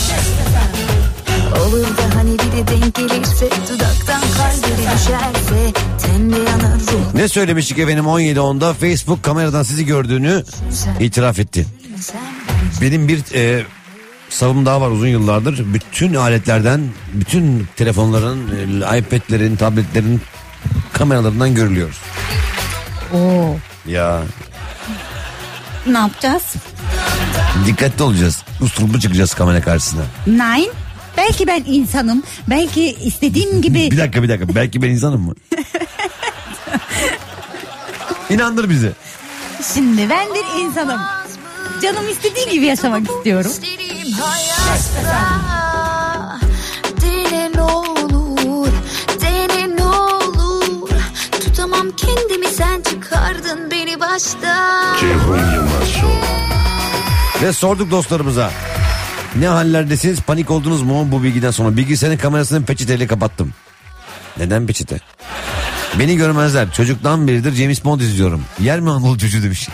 Olur da hani bir de denk gelirse, dudaktan kalbiri düşerse, tende yanar ruh. Ne söylemiştik efendim on yedi onda? Facebook kameradan sizi gördüğünü itiraf etti. Benim bir e, savım daha var uzun yıllardır. Bütün aletlerden, bütün telefonların, e, iPad'lerin, tabletlerin kameralarından görülüyoruz. Oo. Ya. Ne yapacağız? Dikkatli olacağız. Usturuplu çıkacağız kamera karşısına. Nine. Belki ben insanım. Belki istediğim gibi... Bir dakika bir dakika. Belki ben insanım mı? İnandır bizi. Şimdi ben bir insanım. Canım istediği gibi yaşamak istiyorum. Dene ne olur, dene ne olur. Tutamam kendimi, sen çıkardın beni baştan. Ceyhun Yılmaz Show. Ve sorduk dostlarımıza. Ne hallerdesiniz, panik oldunuz mu bu bilgiden sonra? Bilgisayarın kamerasını peçeteyle kapattım. Neden peçete? Beni görmezler. Çocuktan beridir James Bond izliyorum. Yer mi Anadolu çocuğu demiş.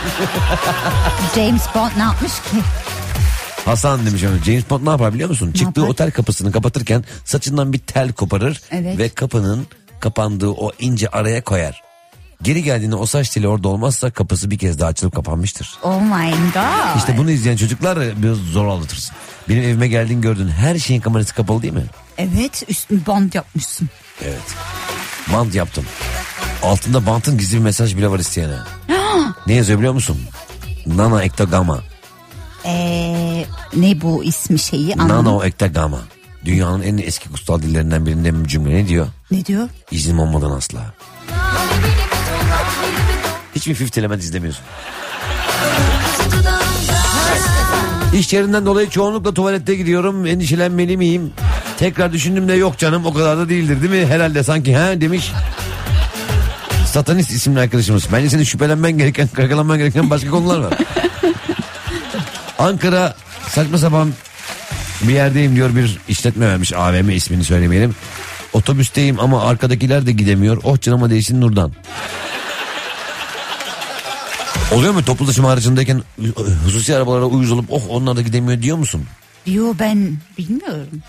James Bond ne yapmış ki? Hasan demiş ama James Bond ne yapar biliyor musun? Ne Çıktığı yapar? otel kapısını kapatırken saçından bir tel koparır. Evet. Ve kapının kapandığı o ince araya koyar. Geri geldiğinde o saç teli orada olmazsa kapısı bir kez daha açılıp kapanmıştır. Oh my god. İşte bunu izleyen çocuklar biraz zor anlatırsın. Benim evime geldiğini gördün, her şeyin kamerası kapalı değil mi? Evet, üstüne bant yapmışsın. Evet. Bant yaptım. Altında bantın gizli bir mesaj bile var isteyene. Ne yazıyor biliyor musun? Nano Ektogama. Eee ne bu ismi şeyi? Anladım. Nano Ektogama. Dünyanın en eski kutsal dillerinden birinden bir cümle, ne diyor? Ne diyor? İznim olmadan asla. Hiç mi Fifth Element izlemiyorsun? İş yerinden dolayı çoğunlukla tuvalette gidiyorum. Endişelenmeli miyim? Tekrar düşündüm de yok canım, o kadar da değildir değil mi? Herhalde sanki he demiş. Satanist isimli arkadaşımız. Bence senin şüphelenmen gereken, kakalanman gereken başka konular var. Ankara saçma sapan bir yerdeyim diyor, bir işletme vermiş. A V M ismini söylemeyelim. Otobüsteyim ama arkadakiler de gidemiyor. Oh canıma değsin nurdan. Oluyor mu toplu taşıma aracındayken hususi arabalara uyuz olup oh onlar da gidemiyor diyor musun? Diyor, ben bilmiyorum.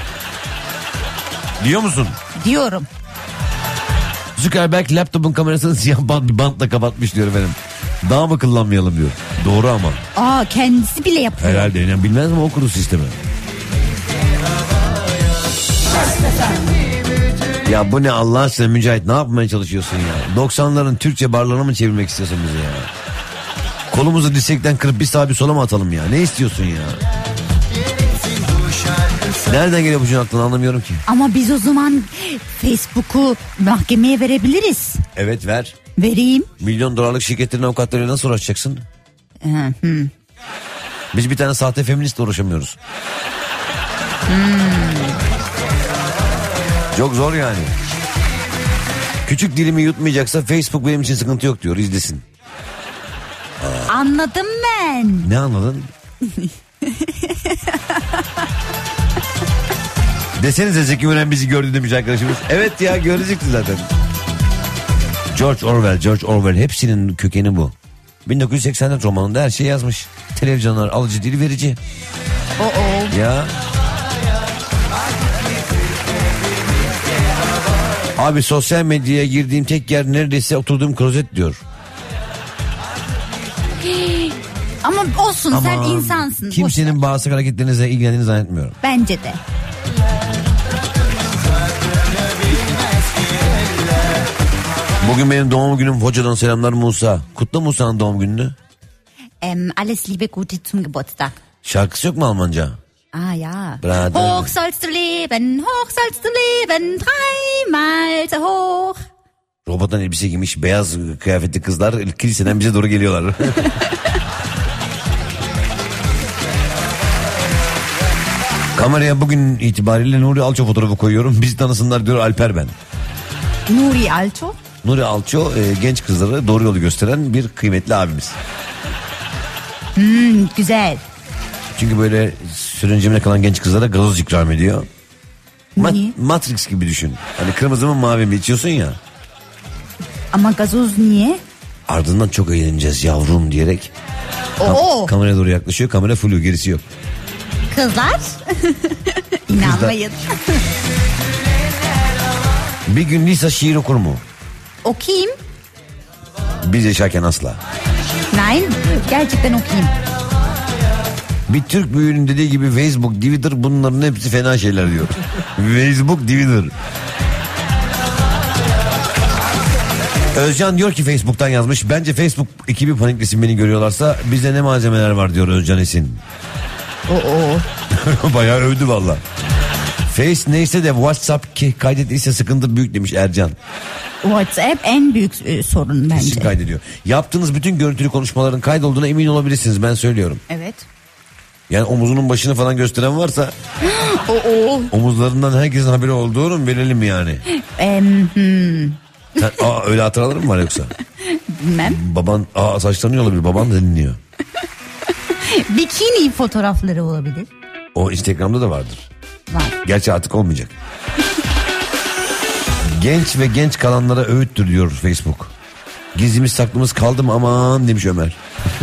Diyor musun? Diyorum. Zuckerberg laptopun kamerasını siyah bant, bir bantla kapatmış diyor efendim. Daha mı kullanmayalım diyor. Doğru ama. Aa, kendisi bile yapıyor. Herhalde yani, bilmez mi o kuru sistemi? Ya bu ne Allah aşkına Mücahit, ne yapmaya çalışıyorsun ya? doksanların Türkçe barlarına mı çevirmek istiyorsun bizi ya? Kolumuzu dirsekten kırıp bir sağa bir sola mı atalım ya? Ne istiyorsun ya? Nereden geliyor bu cümle aklına, anlamıyorum ki. Ama biz o zaman Facebook'u mahkemeye verebiliriz. Evet, ver. Vereyim. Milyon dolarlık şirketlerin avukatlarıyla nasıl uğraşacaksın? Hı hı. Biz bir tane sahte feministle uğraşamıyoruz. Hmm. Çok zor yani. Küçük dilimi yutmayacaksa Facebook benim için sıkıntı yok diyor, izlesin. Aa. Anladım ben. Ne anladın? Desenize Zeki Müren bizi gördü demiş arkadaşımız. Evet ya, görecekti zaten. George Orwell, George Orwell hepsinin kökeni bu. bin dokuz yüz seksen dört romanında her şey yazmış. Televizyonlar alıcı değil verici. Oh oh. Ya. Abi sosyal medyaya girdiğim tek yer neredeyse oturduğum klozet diyor. Ama olsun, ama sen insansın. kimsenin bağırsak hareketlerinize ilgilendiğini zannetmiyorum. Bence de. Bugün benim doğum günüm. Hocadan selamlar Musa. Kutla Musa'nın doğum gününü. Ähm, alles Liebe Gute zum Geburtstag. Şarkısı yok mu Almanca? Ah ja. Brother. Hoch sollst du leben, hoch sollst du leben, dreimal so hoch. Robottan elbise giymiş beyaz kıyafetli kızlar kiliseden bize doğru geliyorlar. Kameraya bugün itibariyle Nuri Alço fotoğrafı koyuyorum. Bizi tanısınlar diyor Alper ben. Nuri Alço? Nuri Alço e, genç kızları doğru yolu gösteren bir kıymetli abimiz. Hmm, güzel. Çünkü böyle sürüncemine kalan genç kızlara gazoz ikram ediyor. Ma- Matrix gibi düşün. Hani kırmızı mı mavi mi içiyorsun ya. Ama gazoz niye? Ardından çok eğleneceğiz yavrum diyerek. Oo. Kam- kameraya doğru yaklaşıyor. Kamera flu, gerisi yok. Kızlar. İnanmayın. Bir gün Lisa şiir okur mu? Okuyayım. Biz yaşarken asla. Nein, gerçekten okuyayım. Bir Türk büyüğünün dediği gibi Facebook, Twitter bunların hepsi fena şeyler diyor. Facebook, Twitter. Özcan diyor ki Facebook'tan yazmış. Bence Facebook ekibi paniklesin beni görüyorlarsa bizde ne malzemeler var diyor Özcan Esin. Oo. Bayağı övdü valla. Face neyse de WhatsApp ki kaydettiyse sıkıntı büyük demiş Ercan. WhatsApp en büyük e, sorun bence. Kesin kaydediyor. Yaptığınız bütün görüntülü konuşmaların kaydolduğuna emin olabilirsiniz, ben söylüyorum. Evet. Yani omuzunun başını falan gösteren varsa Oo. omuzlarından herkesin haberi olduğunu bilelim yani. Em, hmm. Sen, aa, öyle hatıralar mı var yoksa? Bilmem. Baban aa, saçlanıyor olabilir, baban da dinliyor. Bikini fotoğrafları olabilir. O Instagram'da da vardır. Var. Gerçi artık olmayacak. Genç ve genç kalanlara öğüttür diyor Facebook. Gizlimiz saklımız kaldı mı aman demiş Ömer.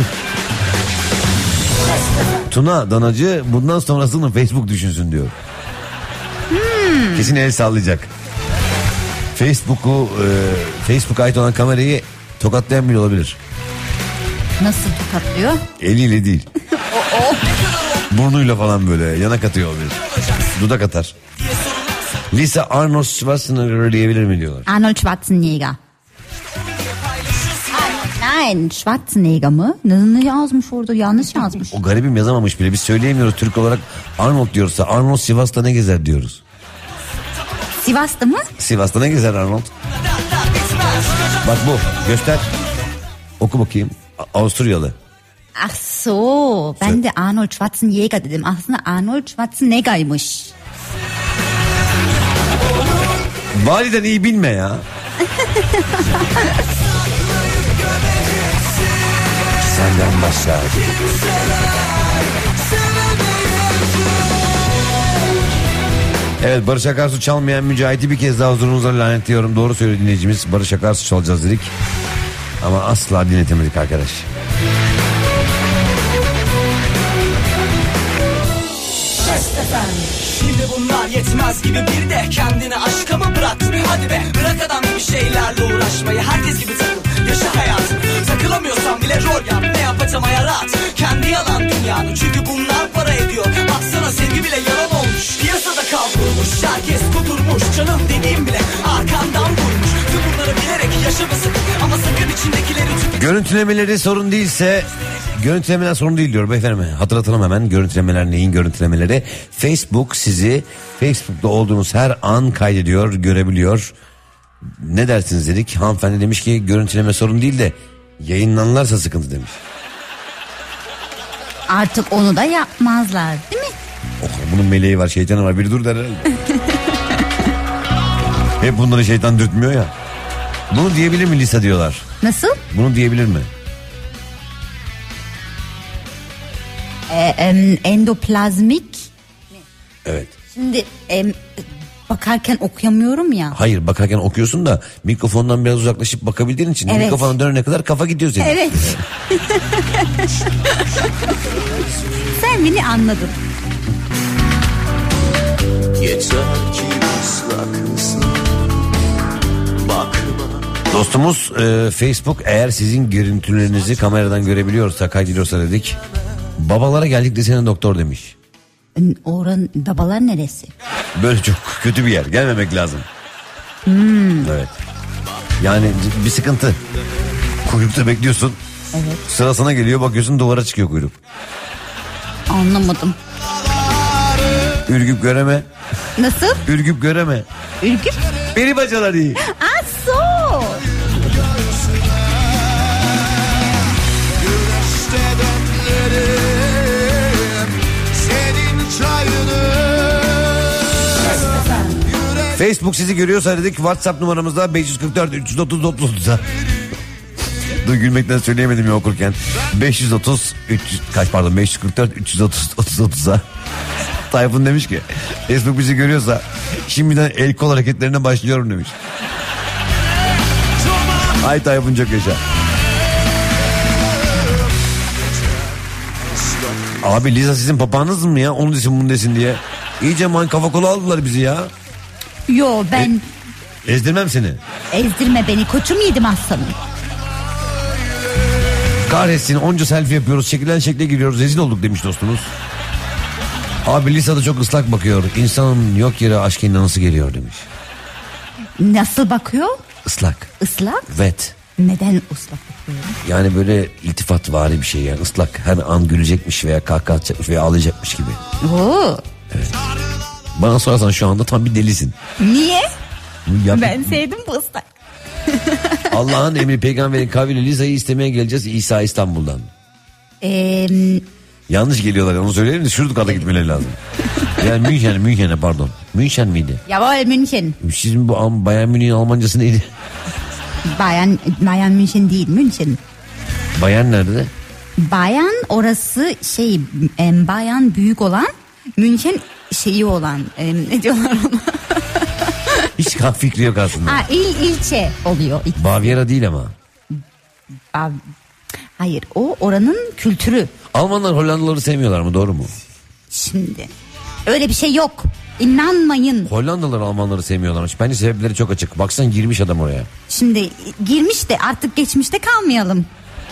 Tuna Danacı bundan sonrasını Facebook düşünsün diyor. Hmm. Kesin el sallayacak. Facebook'u e, Facebook'a ait olan kamerayı tokatlayan biri olabilir. Nasıl tokatlıyor? Eliyle değil. Burnuyla falan böyle yanak atıyor olabilir. Dudak atar. Lisa Arnold Schwarzenegger diyebilir mi diyorlar. Arnold Schwarzenegger. Nein, Schwarzenegger mı? Ne yazmış orada? Yanlış yazmış. O garibim yazamamış bile. Biz söyleyemiyoruz Türk olarak. Arnold diyorsa Arnold Sivas'ta ne gezer diyoruz. Sivas'ta mı? Sivas'ta ne gezer Arnold? Bak bu. Göster. Oku bakayım. A- Avusturyalı. Ach so. Ben de Arnold Schwarzenegger dedim. Aslında Arnold Schwarzenegger'ymış. Validen iyi bilme ya. Senden başla. Evet, Barış Akarsu çalmayan Mücahit'i bir kez daha huzurunuza lanetliyorum. Doğru söyledi dinleyicimiz. Barış Akarsu çalacağız dedik. Ama asla dinletemedik arkadaş. Şimdi bunlar yetmez gibi bir de kendini aşka mı bıraktın? Hadi be bırak adam gibi şeylerle uğraşmayı. Herkes gibi takıl yaşa hayatını. Takılamıyorsan bile rol yap, ne yapacağım ayar at. Kendi yalan dünyanı çünkü bunlar para ediyor. Baksana sevgi bile yalan olmuş. Piyasada kavrulmuş herkes kudurmuş. Canım dediğim bile arkandan vurmuş. Tüm bunları bilerek yaşamasın ama sakın içindekileri tüm... Görüntülemeleri sorun değilse... Görüntülemeler sorun değil diyor beyefendi. Hatırlatalım hemen, görüntülemeler neyin görüntülemeleri? Facebook sizi Facebook'ta olduğunuz her an kaydediyor, görebiliyor. Ne dersiniz dedik. Hanımefendi demiş ki görüntüleme sorun değil de yayınlanırsa sıkıntı demiş. Artık onu da yapmazlar değil mi? Oh, bunun meleği var, şeytanı var, bir dur der herhalde. Hep bunları şeytan dürtmüyor ya. Bunu diyebilir mi Lisa diyorlar. Nasıl? Bunu diyebilir mi? Ee, em, endoplazmik. Evet. Şimdi em, bakarken okuyamıyorum ya. Hayır, bakarken okuyorsun da mikrofondan biraz uzaklaşıp bakabildiğin için Evet. mikrofona dönene kadar kafa gidiyor senin. Evet. Sen beni anladın. Yeter ki ıslak bakma. Dostumuz e, Facebook eğer sizin görüntülerinizi kameradan görebiliyorsa, kaydediyorsa dedik. Babalara geldik desene doktor demiş. Oranın babalar neresi? Böyle çok kötü bir yer, gelmemek lazım. Hmm. Evet. Yani bir sıkıntı. Kuyrukta bekliyorsun. Evet. Sıra sana geliyor, bakıyorsun duvara çıkıyor kuyruk. Anlamadım. Ürgüp göreme. Nasıl? Ürgüp göreme. Ürgüp? Beri bacalar iyi. Aso. Facebook sizi görüyorsa dedik, WhatsApp numaramızda beş yüz kırk dört üç yüz otuz otuz otuz'a. Dur, gülmekten söyleyemedim ya okurken. beş yüz otuz üç yüz kaç pardon beş yüz kırk dört üç yüz otuz otuz otuz'a. Tayfun demiş ki Facebook bizi görüyorsa şimdiden el kol hareketlerine başlıyorum demiş. Ay Tayfun çok yaşa. Abi Liza sizin papağanınız mı ya? Onu desin bunu desin diye. İyice man kafa kola aldılar bizi ya. Yo ben... E, ezdirmem seni. Ezdirme beni, koçum yedim aslanım. Kahretsin, onca selfie yapıyoruz, şekilden şekle giriyoruz, rezil olduk demiş dostumuz. Abi Lisa'da çok ıslak bakıyor. İnsanın yok yere aşk inanası geliyor demiş. Nasıl bakıyor? Islak. Islak? Wet. Neden ıslak bakıyor? Yani böyle iltifat vari bir şey yani, ıslak. Her an gülecekmiş veya kahkaha atacakmış veya ağlayacakmış gibi. Oo. Evet. Bana sorarsan şu anda tam bir delisin. Niye? Yap- Ben sevdim bu ıslak. Allah'ın emri peygamberin kavliyle Lisa'yı istemeye geleceğiz İsa İstanbul'dan. Eee... Yanlış geliyorlar, onu söyleyelim de şurada kadar gitmeleri lazım. Yani München, München'e pardon. München miydi? Jawohl München. Sizin bu Bayern Münih'in Almancası neydi? Bayern, Bayern München değil, München. Bayern nerede? Bayern orası şey, e, Bayern büyük olan, München şeyi olan, e, ne diyorlar ona? Hiç fikri yok aslında. Ha, il ilçe oluyor. Bavyera değil ama. Bav... Hayır, o oranın kültürü. Almanlar Hollandalıları sevmiyorlar mı, doğru mu? Şimdi öyle bir şey yok. İnanmayın. Hollandalılar Almanları sevmiyorlarmış. Bence sebepleri çok açık. Baksana girmiş adam oraya. Şimdi girmiş de artık geçmişte kalmayalım.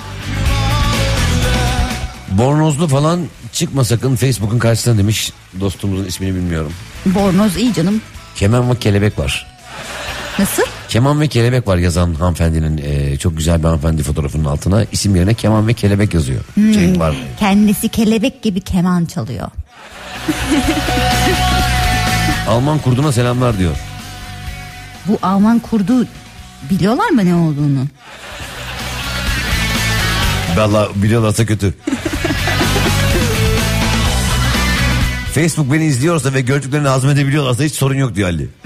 Bornozlu falan çıkma sakın Facebook'un karşısına demiş. Dostumuzun ismini bilmiyorum. Bornoz iyi canım. Keman ve kelebek var. Nasıl? Keman ve kelebek var yazan hanımefendinin e, çok güzel bir hanımefendi fotoğrafının altına isim yerine keman ve kelebek yazıyor. Hmm, şey var. Kendisi kelebek gibi keman çalıyor. Alman kurduna selamlar diyor. Bu Alman kurdu biliyorlar mı ne olduğunu? Vallahi biliyorlarsa kötü. Facebook beni izliyorsa ve gördüklerini hazmedebiliyorlarsa hiç sorun yok diyor Ali.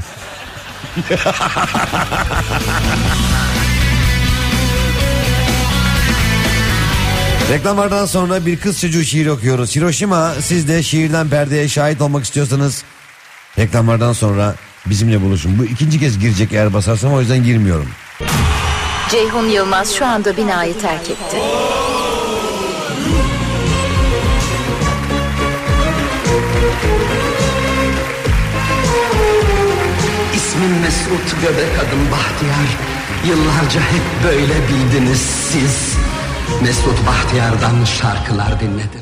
Reklamlardan sonra bir kız çocuğu şiir okuyoruz. Hiroşima, siz de şiirden perdeye şahit olmak istiyorsanız reklamlardan sonra bizimle buluşun. Bu ikinci kez girecek eğer basarsam, o yüzden girmiyorum. Ceyhun Yılmaz şu anda binayı terk etti. İsmim Mesut, göbek adım Bahtiyar. Yıllarca hep böyle bildiniz siz. Mesut Bahtiyar'dan şarkılar dinledim.